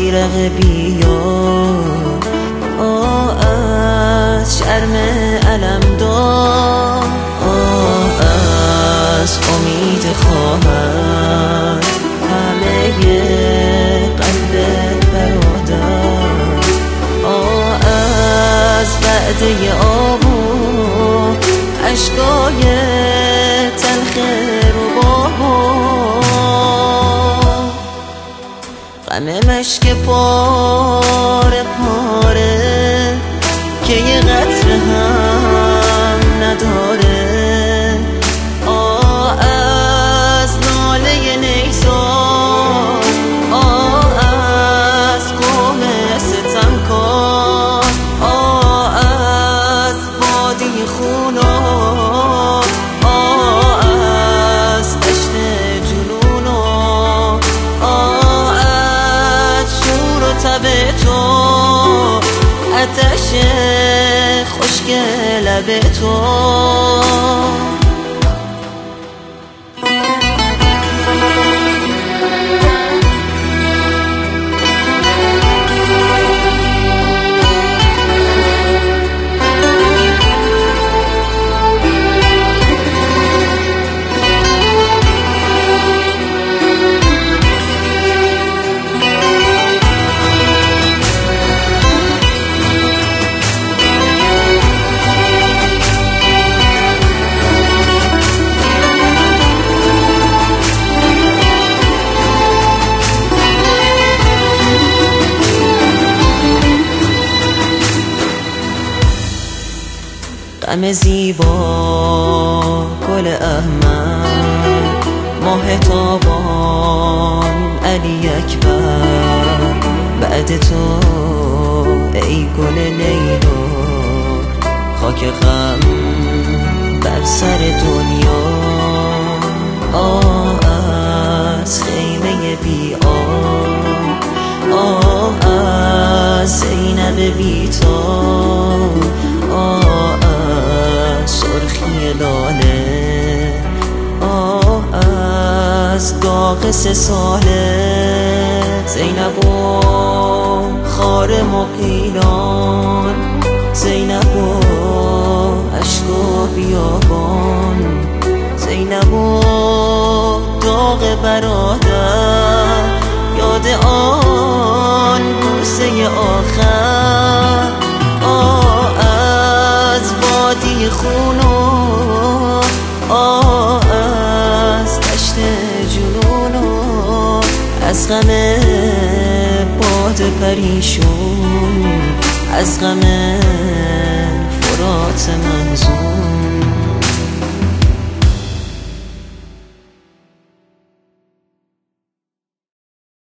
بیرق بیار. از شرم علم دار، از امید خواهد همه قلب برادر. از وعده آب و اشکای تلخ رباب، غم مشک پاره پاره که یه قطره هم نداره. از ناله نیزار، از قوم ستمکار، از وادی خونو، از دشت جنون، از شور و تب تو، آتش خشک لب تو. غم زیبا گل احمد، ماه تابان علی اکبر. بعد تو ای گل لیلا، خاک غم بر سر دنیا. از خیمه بی آب، از زینب بی‌تاب، سرخی لاله، از داغ 3 ساله. زینب و خار مقیلان، زینب و عشق و بیابان، زینب و داغ برادر. یاد آن بوسه آخر، از وادی خونو، از دشت جنونو، از غم باد پریشون، از غم فرات محزون.